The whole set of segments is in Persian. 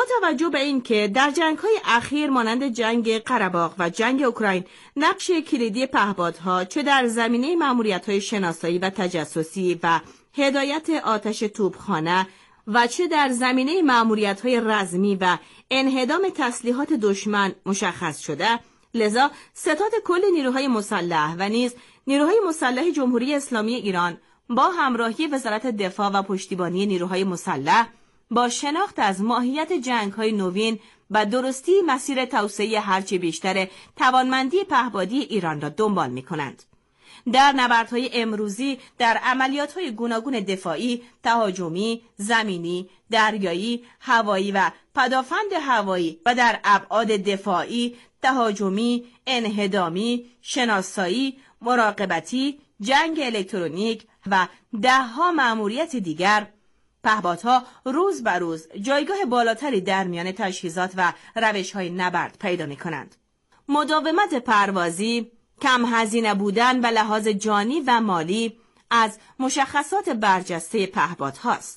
توجه به این که در جنگ‌های اخیر مانند جنگ قره‌باغ و جنگ اوکراین نقش کلیدی پهپادها چه در زمینه مأموریت‌های شناسایی و تجسسی و هدایت آتش توپخانه و چه در زمینه مأموریت‌های رزمی و انهدام تسلیحات دشمن مشخص شده، لذا ستاد کل نیروهای مسلح و نیز نیروهای مسلح جمهوری اسلامی ایران با همراهی وزارت دفاع و پشتیبانی نیروهای مسلح با شناخت از ماهیت جنگ‌های نوین و درستی مسیر توسعه هرچه بیشتر توانمندی پهپادی ایران را دنبال می‌کنند. در نبردهای امروزی در عملیات‌های گوناگون دفاعی، تهاجمی، زمینی، دریایی، هوایی و پدافند هوایی و در ابعاد دفاعی، تهاجمی، انهدامی، شناسایی، مراقبتی، جنگ الکترونیک و ده‌ها مأموریت دیگر، پهپادها روز به روز جایگاه بالاتری در میان تجهیزات و روش‌های نبرد پیدا می‌کنند. مداومت پروازی، کم هزینه بودن و لحاظ جانی و مالی از مشخصات برجسته پهپادهاست.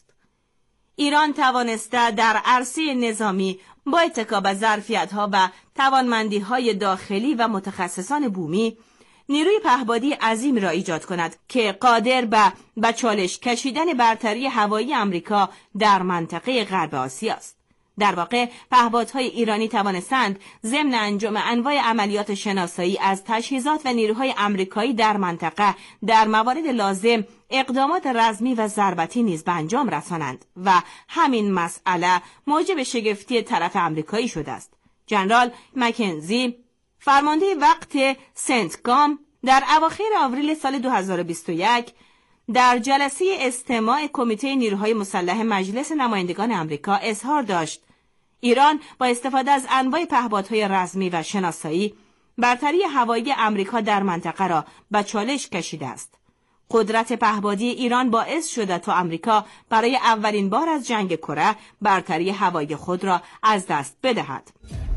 ایران توانسته در عرصه نظامی با اتکا به ظرفیت‌ها و توانمندی‌های داخلی و متخصصان بومی نیروی پهپادی عظیم را ایجاد کند که قادر به چالش کشیدن برتری هوایی آمریکا در منطقه غرب آسیا است. در واقع پهپادهای ایرانی توانستند ضمن انجام انواع عملیات شناسایی از تجهیزات و نیروهای آمریکایی در منطقه در موارد لازم اقدامات رزمی و ضربتی نیز به انجام رسانند و همین مسئله موجب شگفتی طرف آمریکایی شده است. ژنرال مکنزی، فرمانده وقت سنتکام، در اواخر آوریل سال 2021 در جلسه استماع کمیته نیروهای مسلح مجلس نمایندگان آمریکا اظهار داشت ایران با استفاده از انواع پهپادهای رزمی و شناسایی برتری هوایی آمریکا در منطقه را به چالش کشیده است. قدرت پهپادی ایران باعث شده تا آمریکا برای اولین بار از جنگ کره برتری هوایی خود را از دست بدهد.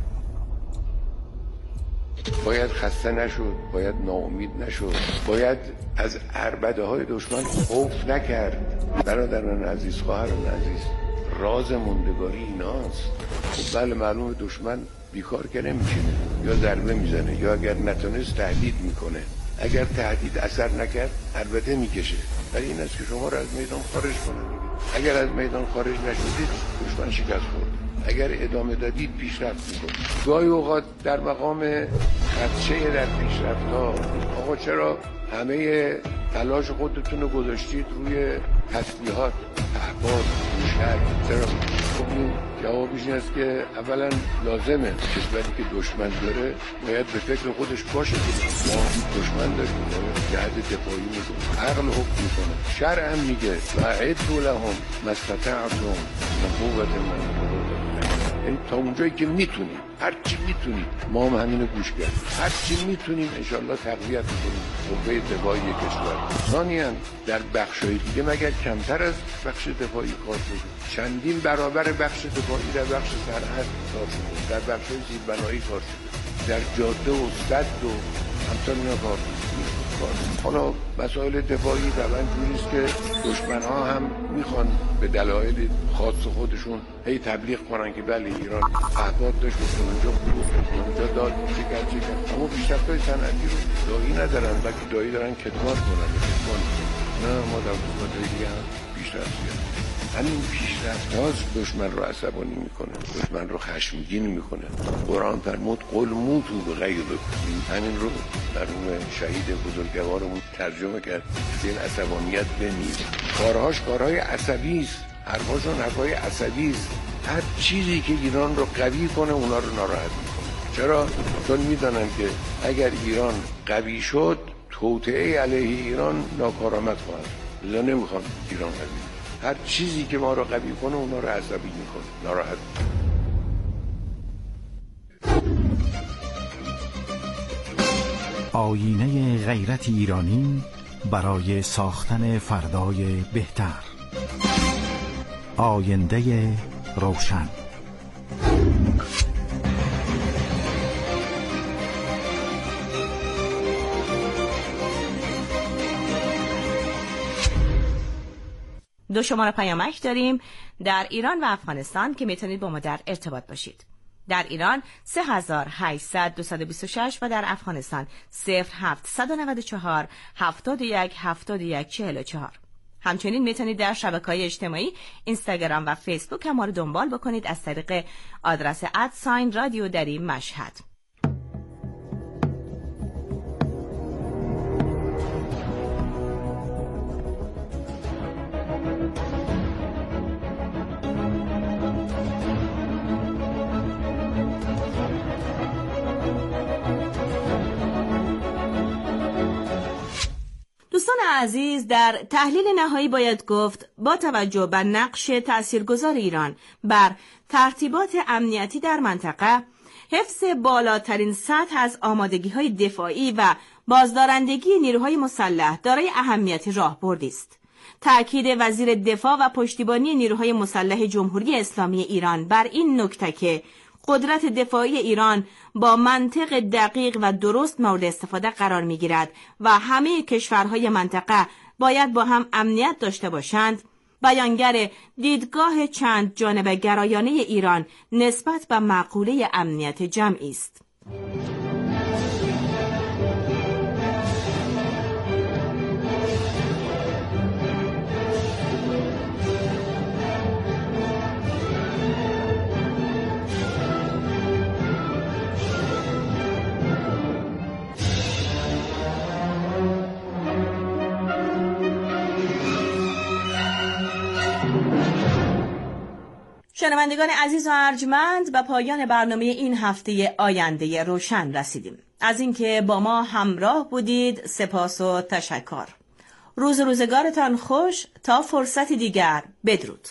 باید خسته نشد، باید ناامید نشد، باید از عربده‌های دشمن خوف نکرد. برادران عزیز، خواهران عزیز، راز موندگاری ایناست. خب بله معلومه دشمن بیکار که نمیشینه، یا ضربه میزنه یا اگر نتونست تهدید میکنه. اگر تهدید اثر نکرد عربده میکشه. ولی این است که شما را از میدان خارج کنه. اگر از میدان خارج نشدید دشمن شکست خورد. اگر ادامه دادید پیشرفت میکنید. گاهی اوقات در مقام خدشه در پیشرفت‌ها آقا چرا همه تلاش خودتون رو گذاشتید روی تسلیحات، پهپاد، موشک؟ چرا؟ خب این جوابش این است که اولا لازمه کشوری که دشمن داره باید به فکر خودش باشه. ما دشمن داریم، جهت دفاعی میکنه، عقل حکم میکنه، شرع هم میگه و اعدوا لهم ما استطعتم من قوة من تا اونجایی که میتونیم، هر چی میتونیم ما هم همینو گوش کردیم، هر چی میتونیم انشالله تقویت میکنیم قوه دفاعی کشور. ثانیاً در بخشای دیگه مگر کمتر از بخش دفاعی کار شده؟ چندین برابر بخش دفاعی در بخش سرحد کار شده، در بخشای زیربنایی کار شده، در جاده و سد و همچنین اینا کار شده. حالا مسائل دفاعی طبعا جوریست که دشمن‌ها هم میخوان به دلایل خاص خودشون هی تبلیغ کنن که بله ایران پهپاد داشت اونجا بود، اونجا داد، چه کرد. اما پیشرفت‌های صنعتی رو دایی ندارن، بلکه دایی دارن کتمان کنن. نه، ما در قسمت‌های دیگه هم پیشرفت کردیم. همین پیشرفت هاست دشمن رو عصبانی میکنه، دشمن رو خشمگین میکنه. قرآن فرمود قل موتوا بغیظکم. همین رو مرحوم شهید بزرگوارمون ترجمه کرد که این عصبانیت بمیر. کارهاش کارهای عصبی است، حرفاشون حرفای عصبی است. هر چیزی که ایران رو قوی کنه اونا رو ناراحت میکنه. چرا؟ چون میدونن که اگر ایران قوی شد توطئه علیه ایران ناکارآمد خواهد. لذا نمیخوان ایران قوی. هر چیزی که ما رو قوی کنه اونا رو عصبی میکنه، ناراحت. آینه غیرت ایرانی برای ساختن فردای بهتر. آینده روشن. 2 شماره پیامک داریم در ایران و افغانستان که میتونید با ما در ارتباط باشید. در ایران 3800 226 و در افغانستان 0794 71 71 44. همچنین میتونید در شبکه‌های اجتماعی اینستاگرام و فیسبوک هم ما رو دنبال بکنید از طریق آدرس @رادیو دری مشهد. دوستان عزیز، در تحلیل نهایی باید گفت با توجه به نقش تاثیرگذار ایران بر ترتیبات امنیتی در منطقه، حفظ بالاترین سطح از آمادگی‌های دفاعی و بازدارندگی نیروهای مسلح دارای اهمیت راهبردی است. تأکید وزیر دفاع و پشتیبانی نیروهای مسلح جمهوری اسلامی ایران بر این نکته که قدرت دفاعی ایران با منطق دقیق و درست مورد استفاده قرار می‌گیرد و همه کشورهای منطقه باید با هم امنیت داشته باشند، بیانگر دیدگاه چند جانبه گرایانه ایران نسبت به مقوله امنیت جمعی است. شنوندگان عزیز و ارجمند، به پایان برنامه این هفته آینده روشن رسیدیم. از اینکه با ما همراه بودید سپاس و تشکر. روزگارتان خوش تا فرصتی دیگر. بدرود.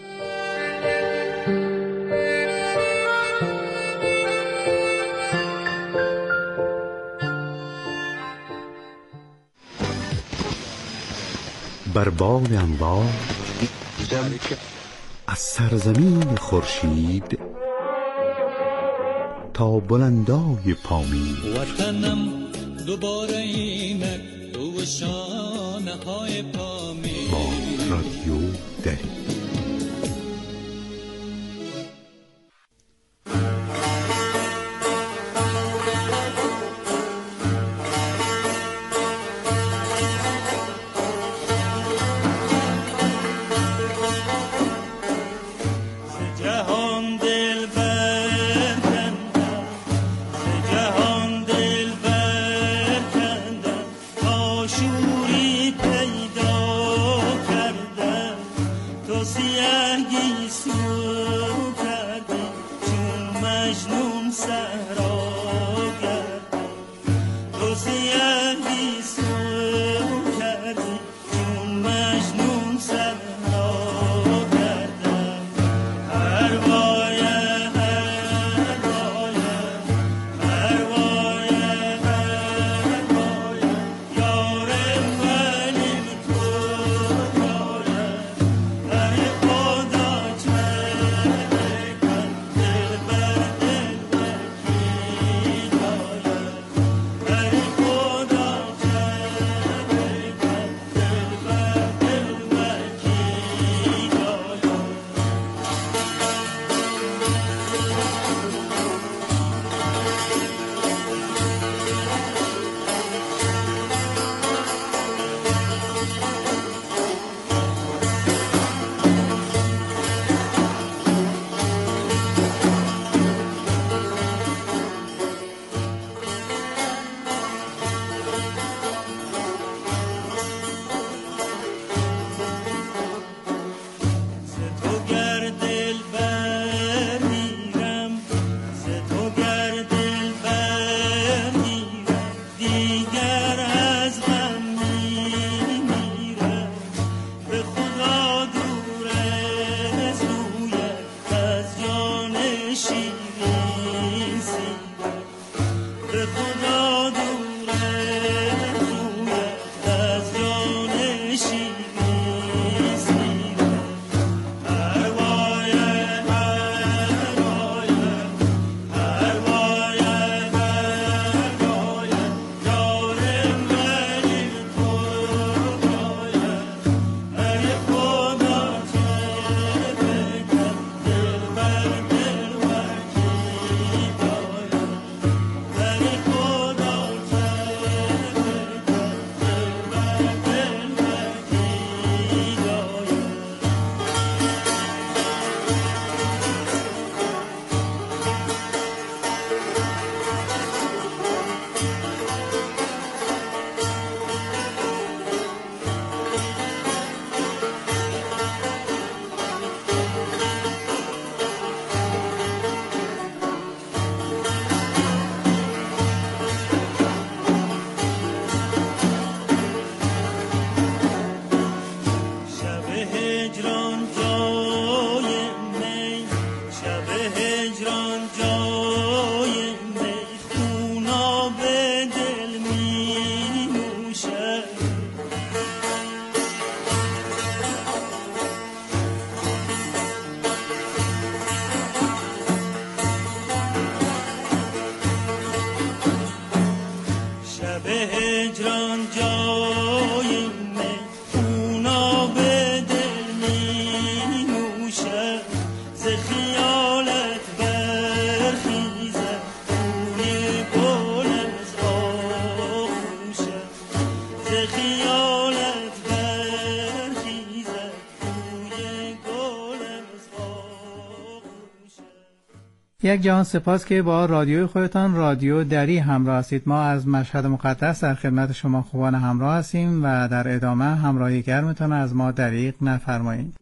بر باد انوار از سرزمین خورشید تا بلندای پامین، وطنم دوباره اینک تو شانه های پامین. با رادیو دری. خیالت برخیزد بوی گل از آغوشم ز خیالت برخیزد بوی گل از آغوشم. یک جهان سپاس که با رادیوی خودتان رادیو دری همراه هستید. ما از مشهد مقدس در خدمت شما خوبان همراه هستیم و در ادامه همراهی گرمتان از ما دریغ نفرمایید.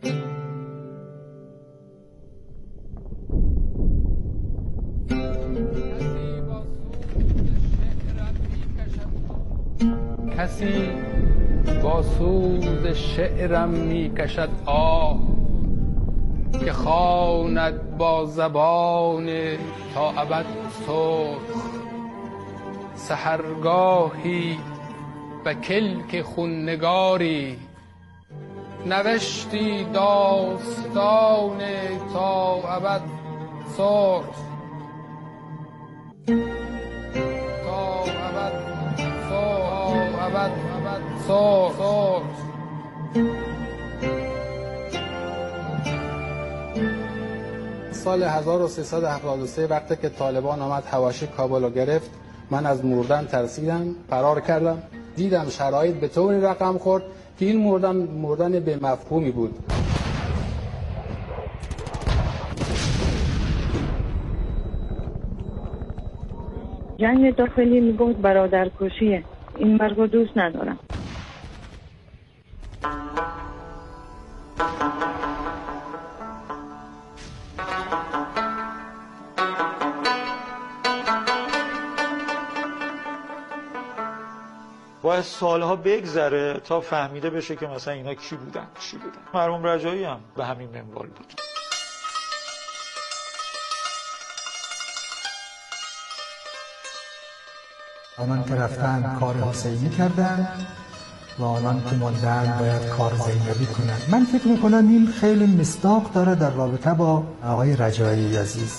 کسی با سوز شعرم می کشد آه که خواند با زبان تا ابد سرخ سحرگاهی و کلک خوننگاری نوشتی داستان تا ابد سرخ تا ابد سرخ ابد سرخ. سال 1373 وقتی که طالبان آمد حواشی کابل رو گرفت، من از مردن ترسیدم، فرار کردم. دیدم شرایط به طوری رقم خورد که این مردن به مفهومی بود. جنگ داخلی میگفت برادرکشیه. این مرگ رو دوست ندارم. باید سالها بگذره تا فهمیده بشه که مثلا اینا کی بودن. مرحوم رجایی هم به همین منوال بود. آنان که رفتن کار حسینی کردن و آنان که ماندن باید کار زینبی کنن. من فکر میکنم این خیلی مصداق داره در رابطه با آقای رجایی عزیز.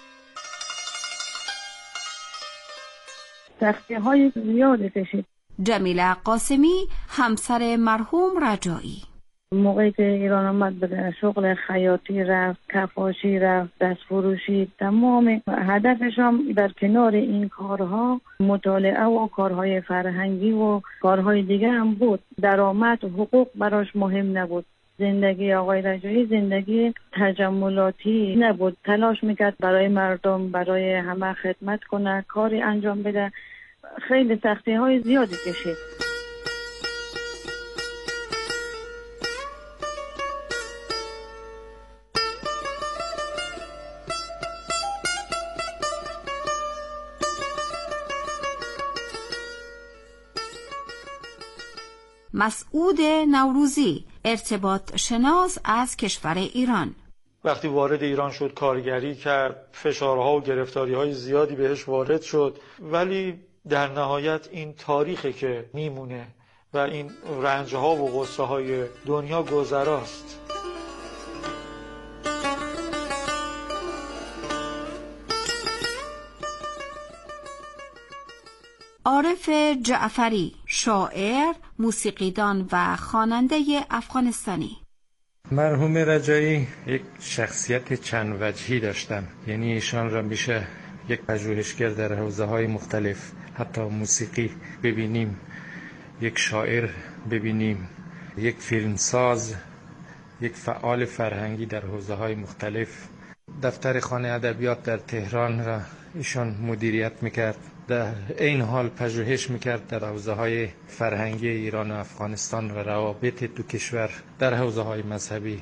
سختی‌های زیادی کشید. جمیله قاسمی همسر مرحوم رجایی موقعی که ایران آمد به شغل خیاطی رفت، کفاشی رفت، دستفروشی، تمام هدفش هم در کنار این کارها مطالعه و کارهای فرهنگی و کارهای دیگه هم بود. درآمد و حقوق براش مهم نبود. زندگی آقای رجایی زندگی تجملاتی نبود. تلاش میکرد برای مردم، برای همه خدمت کنه، کاری انجام بده. خیلی سختی‌های زیادی کشید. مسعود نوروزی ارتباط شناس از کشور ایران وقتی وارد ایران شد کارگری کرد، فشارها و گرفتاری‌های زیادی بهش وارد شد، ولی در نهایت این تاریخی که میمونه و این رنج‌ها و غصه‌های دنیا گذراست. عارف جعفری، شاعر، موسیقیدان و خواننده افغانستانی. مرحوم رجایی یک شخصیت چند وجهی داشتن، یعنی ایشان را میشه یک پژوهشگر در حوزه‌های مختلف، حتی موسیقی ببینیم، یک شاعر ببینیم، یک فیلمساز، یک فعال فرهنگی در حوزه‌های مختلف. دفتر خانه ادبیات در تهران را ایشان مدیریت میکرد، در این حال پژوهش میکرد در حوزه‌های فرهنگی ایران و افغانستان و روابط دو کشور در حوزه‌های مذهبی.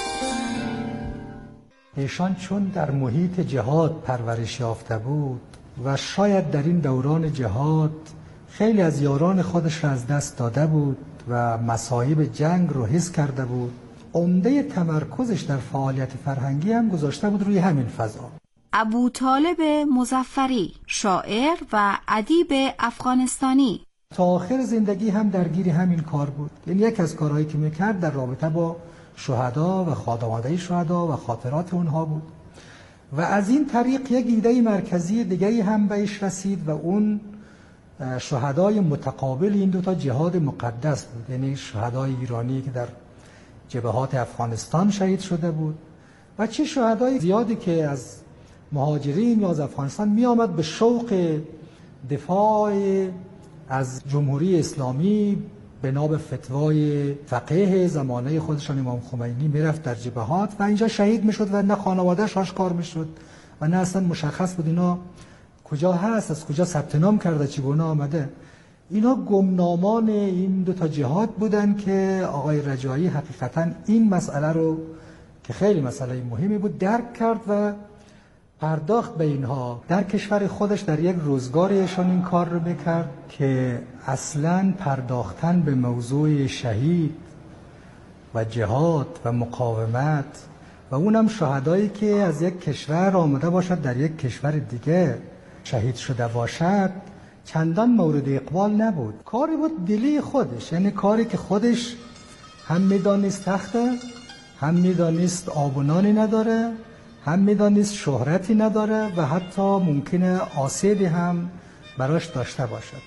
ایشان چون در محیط جهاد پرورش یافته بود و شاید در این دوران جهاد خیلی از یاران خودش را از دست داده بود و مصائب جنگ رو حس کرده بود، عمده تمرکزش در فعالیت فرهنگی هم گذاشته بود روی همین فضا. ابوطالب مظفری، شاعر و ادیب افغانستانی، تا آخر زندگی هم درگیر همین کار بود. یعنی یک از کارهایی که میکرد در رابطه با شهدا و خادمانده شهدا و خاطرات اونها بود و از این طریق یک ایده مرکزی دیگری هم بهش رسید و اون شهدای متقابل این دوتا جهاد مقدس بود، یعنی شهدای ایرانی که در جبهات افغانستان شهید شده بود و چه شهدای زیادی که از مهاجرین یا از افغانستان می آمد به شوق دفاع از جمهوری اسلامی بنا به فتوای فقیه زمانه خودشان امام خمینی میرفت در جبهات و اینجا شهید میشد و نه خانواده‌اش آشکار میشد و نه اصلا مشخص بود اینا کجا هست، از کجا ثبت نام کرده، چگونه آمده. اینا گمنامان این دو تا جهاد بودن که آقای رجایی حقیقتا این مسئله رو که خیلی مسئله مهمی بود درک کرد و پرداخت به اینها. در کشور خودش در یک روزگاریشان این کار رو بکرد که اصلاً پرداختن به موضوع شهید و جهاد و مقاومت و اونم شهدایی که از یک کشور آمده باشد در یک کشور دیگه شهید شده باشد چندان مورد اقبال نبود. کاری بود دلی خودش، یعنی کاری که خودش هم میدانست تخته، هم میدانست آب و نانی نداره، هم میدانست شهرتی نداره و حتی ممکنه آسیبی هم براش داشته باشد.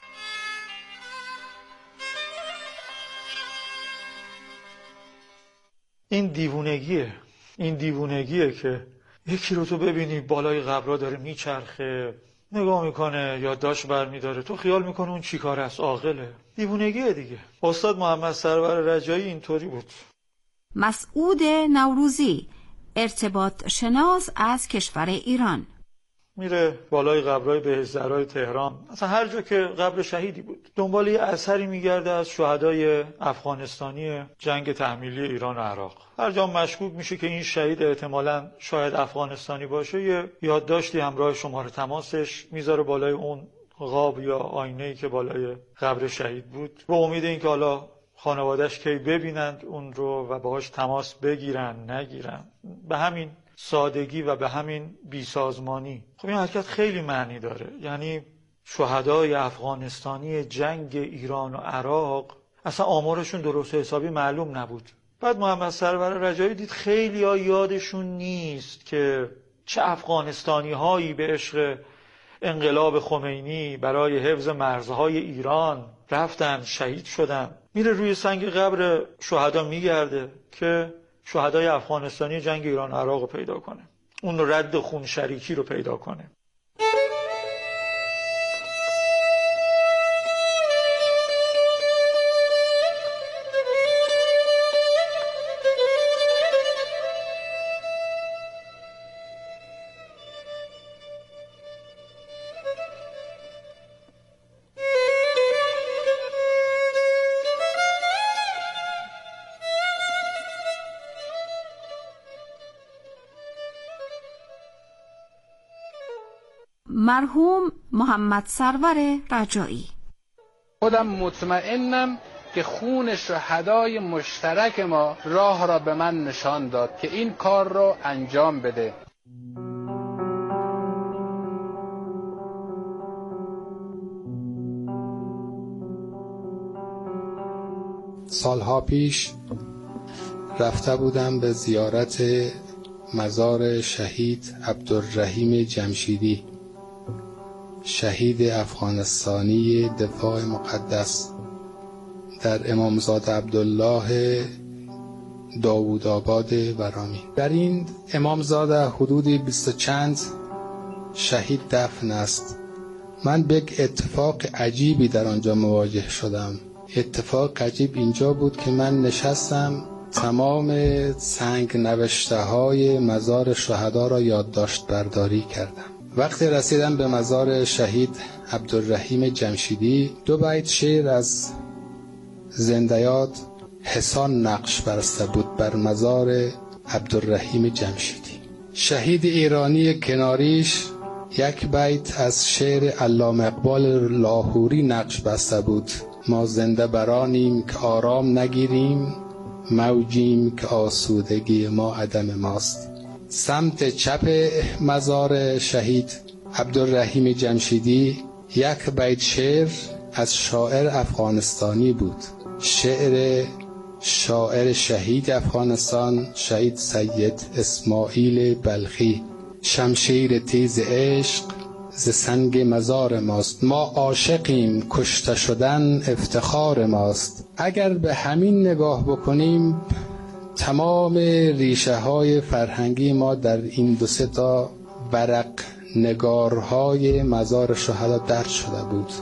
این دیوونگیه که یکی رو تو ببینی بالای قبرها داره میچرخه، نگاه میکنه، یادداشت برمیداره، تو خیال میکنه اون چی کار است، عاقله. دیوونگیه دیگه. استاد محمد سرور رجایی اینطوری بود. مسعود نوروزی، ارتباط شناس از کشور ایران، میره بالای قبرهای بهشت‌زرای تهران، اصلا هر جا که قبر شهیدی بود، دنبال یه اثری میگرده از شهدای افغانستانی جنگ تحمیلی ایران و عراق. هر جا مشکوک میشه که این شهید احتمالاً شاید افغانستانی باشه، یه یادداشتی همراه شماره تماسش میذاره بالای اون قاب یا آینه‌ای که بالای قبر شهید بود، به امید اینکه حالا خانواده‌اش کی ببینند اون رو و باهاش تماس بگیرن نگیرن. به همین سادگی و به همین بیسازمانی. خب این حرکت خیلی معنی داره. یعنی شهدای افغانستانی جنگ ایران و عراق اصلا آمارشون درست حسابی معلوم نبود. بعد محمد سرور رجایی دید خیلی ها یادشون نیست که چه افغانستانی هایی به عشق انقلاب خمینی برای حفظ مرزهای ایران رفتن شهید شدن. میره روی سنگ قبر شهدا میگرده که شهدای افغانستانی جنگ ایران عراق رو پیدا کنه، اون رد خون شریکی رو پیدا کنه. مرحوم محمد سرور رجایی: خودم مطمئنم که خون شهدای مشترک ما راه را به من نشان داد که این کار رو انجام بده. سالها پیش رفته بودم به زیارت مزار شهید عبدالرحیم جمشیدی، شهید افغانستانی دفاع مقدس در امامزاده عبدالله داوودآباد ورامین. در این امامزاده حدودی 20 چند شهید دفن است. من به یک اتفاق عجیبی در آنجا مواجه شدم. اتفاق عجیب اینجا بود که من نشستم تمام سنگ نوشته های مزار شهدا را یادداشت برداری کردم. وقتی رسیدم به مزار شهید عبدالرحیم جمشیدی، 2 بیت شعر از زندیات حسان نقش بسته بود بر مزار عبدالرحیم جمشیدی. شهید ایرانی کناریش 1 بیت از شعر علامه اقبال لاهوری نقش بسته بود: ما زنده برانیم که آرام نگیریم، موجیم که آسودگی ما عدم ماست. سمت چپ مزار شهید عبدالرحیم جمشیدی 1 بیت شعر از شاعر افغانستانی بود، شعر شاعر شهید افغانستان شهید سید اسماعیل بلخی: شمشیر تیز عشق ز سنگ مزار ماست، ما عاشقیم کشته شدن افتخار ماست. اگر به همین نگاه بکنیم تمام ریشه های فرهنگی ما در این 2-3 تا ورق نگارهای مزار شهدا درج شده بود.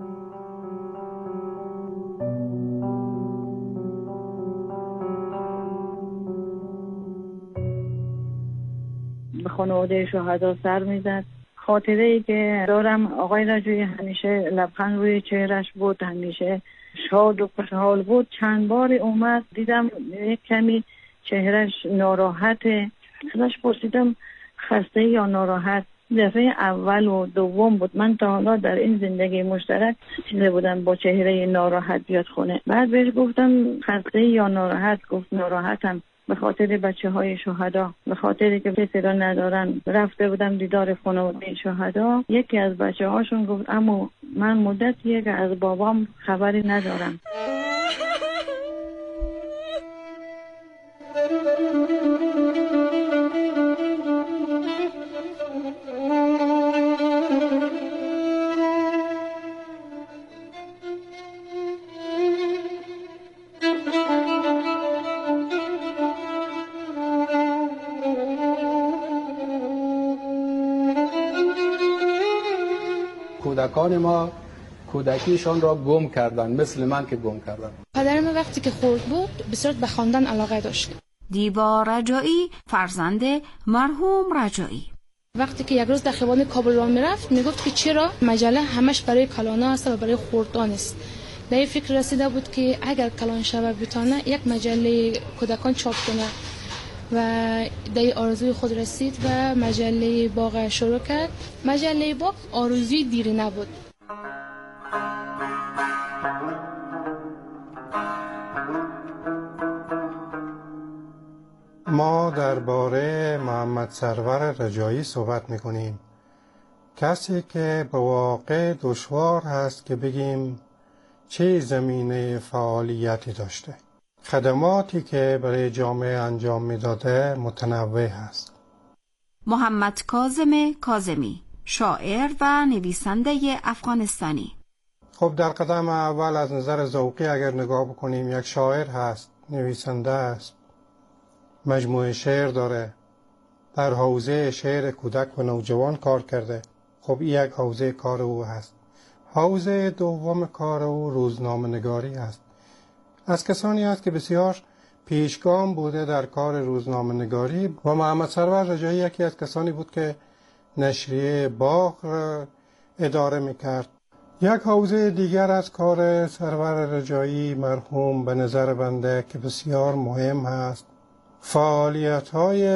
به خانواده شهدا سر میزد. خاطره ای که دارم آقای رجایی همیشه لبخند روی چهرش بود، همیشه شاد و خوشحال بود. چند بار اومد دیدم یک کمی چهرش ناراحته. ازش پرسیدم خسته یا ناراحت؟ دفعه اول و دوم بود من تا حالا در این زندگی مشترک چیزی بودم با چهره ناراحت بیاد خونه. بعد بهش گفتم خسته یا ناراحت؟ گفت ناراحتم به خاطر بچه های شهدا، به خاطر که کسی را ندارن. رفته بودم دیدار خانواده شهدا، یکی از بچه هاشون گفت اما من مدتیه که از بابام خبری ندارم. کودکان ما کودکیشان را گم کردن، مثل من که گم کردن. پدرم وقتی که خرد بود بسیار به خواندن علاقه داشت. دیبا رجایی فرزند مرحوم رجایی وقتی که یک روز در خیابان کابل راه میرفت میگفت که چرا مجله همش برای کلانا است و برای خردان است. به این فکر رسیده بود که اگر کلان شوه بتانه یک مجله کودکان چاپ کنه و در آرزوی خود رسید و مجله باغ شروع کرد. مجله باغ آرزوی دیری نبود. ما درباره محمد سرور رجایی صحبت می‌کنیم. کسی که به واقع دشوار هست که بگیم چه زمینه فعالیتی داشته. خدماتی که برای جامعه انجام میداده متنوع هست. محمد کاظم کاظمی، شاعر و نویسنده افغانستانی. خب در قدم اول از نظر ذوقی اگر نگاه بکنیم، یک شاعر هست، نویسنده است، مجموعه شعر داره، در حوزه شعر کودک و نوجوان کار کرده. خب این یک حوزه کار او هست. حوزه دوم کار او روزنامه نگاری است. از کسانی است که بسیار پیشگام بوده در کار روزنامه نگاری و محمد سرور رجایی یکی از کسانی بود که نشریه باغ اداره میکرد. یک حوزه دیگر از کار سرور رجایی مرحوم به نظر بنده که بسیار مهم هست، فعالیت‌های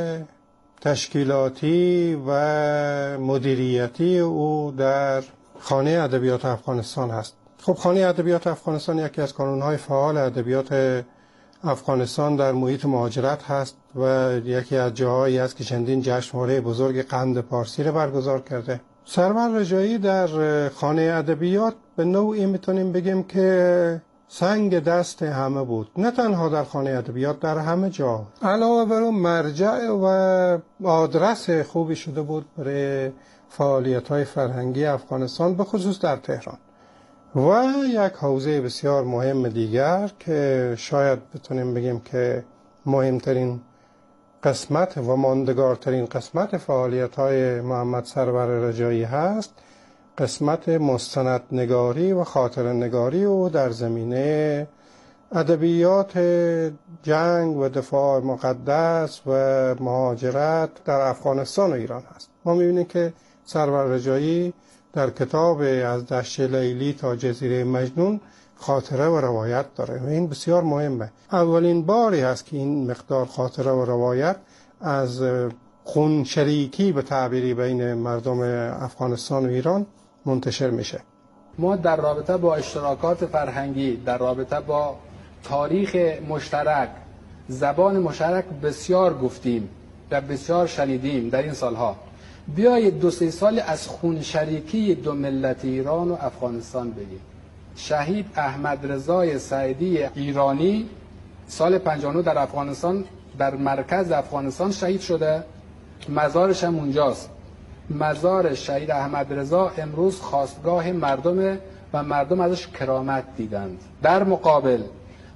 تشکیلاتی و مدیریتی او در خانه ادبیات افغانستان هست. خب خانه ادبیات افغانستان یکی از کانون‌های فعال ادبیات افغانستان در محیط مهاجرت هست و یکی از جاهایی است که چندین جشنواره بزرگ قند پارسی را برگزار کرده. سرور رجایی در خانه ادبیات به نوعی میتونیم بگیم که سنگ دست همه بود، نه تنها در خانه ادبیات، در همه جا. علاوه بر اون مرجع و آدرس خوبی شده بود برای فعالیت‌های فرهنگی افغانستان، به خصوص در تهران. و یک حوزه بسیار مهم دیگر که شاید بتونیم بگیم که مهمترین قسمت و ماندگارترین قسمت فعالیت‌های محمد سرور رجایی هست، قسمت مستندنگاری و خاطره‌نگاری او در زمینه ادبیات جنگ و دفاع مقدس و مهاجرت در افغانستان و ایران هست. ما می‌بینیم که سرور رجایی در کتاب از دشت لیلی تا جزیره مجنون خاطره و روایت داره و این بسیار مهمه. اولین باری هست که این مقدار خاطره و روایت از خون شریکی به تعبیری بین مردم افغانستان و ایران منتشر میشه. ما در رابطه با اشتراکات فرهنگی، در رابطه با تاریخ مشترک، زبان مشترک بسیار گفتیم و بسیار شنیدیم در این سالها. بیایید 2-3 سال از خون شریکی دو ملت ایران و افغانستان بگیم. شهید احمد رضای سعیدی ایرانی سال 59 در افغانستان، در مرکز افغانستان شهید شده، مزارش هم اونجاست. مزار شهید احمد رضا امروز خواستگاه مردم و مردم ازش کرامت دیدند. در مقابل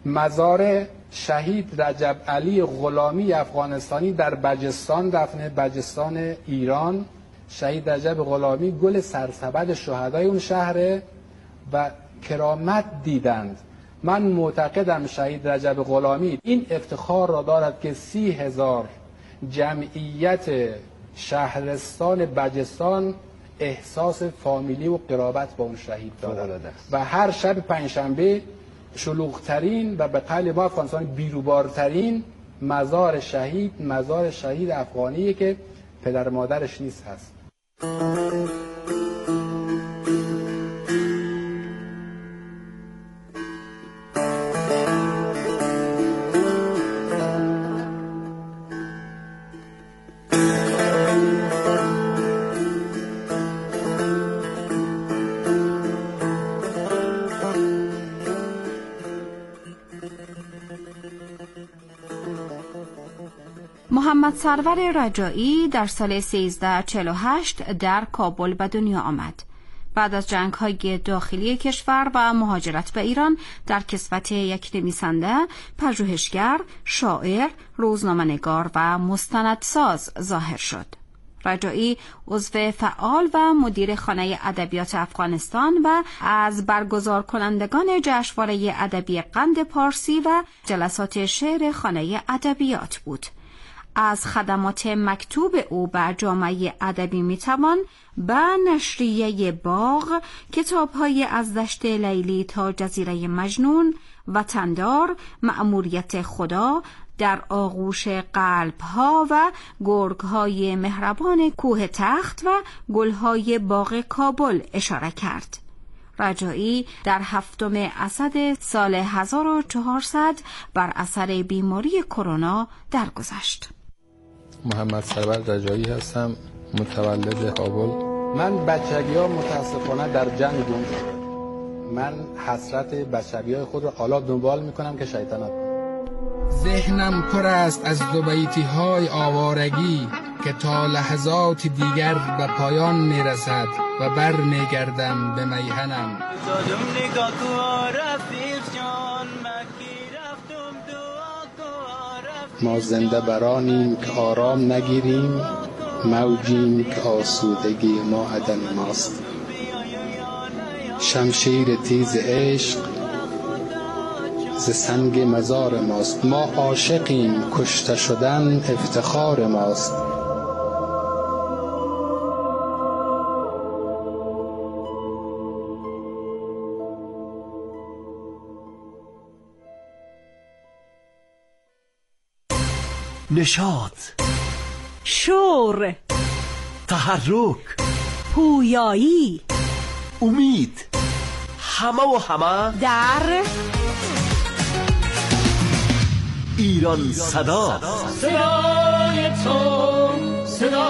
مزار شهید رجب علی غلامی افغانستانی در بجستان دفن بجستان ایران. شهید رجب غلامی گل سرسبد شهدای اون شهره و کرامت دیدند. من معتقدم شهید رجب غلامی این افتخار را دارد که 30,000 جمعیت شهرستان بجستان احساس فامیلی و قرابت با اون شهید دارد و هر شب پنجشنبه شلوغ‌ترین و به قول ما افغانستان بیروبارترین مزار شهید افغانیه که پدر مادرش نیست هست. محمد سرور رجایی در سال 1348 در کابل به دنیا آمد. بعد از جنگ‌های داخلی کشور و مهاجرت به ایران در کسوت یک نویسنده، پژوهشگر، شاعر، روزنامه‌نگار و مستندساز ظاهر شد. رجایی عضو فعال و مدیر خانه ادبیات افغانستان و از برگزار کنندگان جشنواره ادبی قند پارسی و جلسات شعر خانه ادبیات بود. از خدمات مکتوب او به جامعه ادبی میتوان به نشریه باغ، کتاب‌های از دشت لیلی تا جزیره مجنون، وطندار، مأموریت خدا، در آغوش قلب‌ها و گرگ‌های مهربان کوه تخت و گل‌های باغ کابل اشاره کرد. رجایی در 7 اسد سال 1400 بر اثر بیماری کرونا درگذشت. محمد سرور رجایی هستم، متولد کابل. من بچگی‌ها متاسفانه در جنگ گم شدم. من حسرت بچگی‌های خود را حالا دنبال می‌کنم که شیطنت کنم. ذهنم پر است از دو بیتی‌های آوارگی که تا لحظات دیگر به پایان میرسد و بر میگردم به میهنم. ما زنده برانیم که آرام نگیریم، موجیم که آسودگی ما عدم ماست. شمشیر تیز عشق ز سنگ مزار ماست. ما عاشقیم، کشته شدن افتخار ماست. نشاط، شور، تحرک، پویایی، امید، همه در ایران صدا. صدای تو، صدای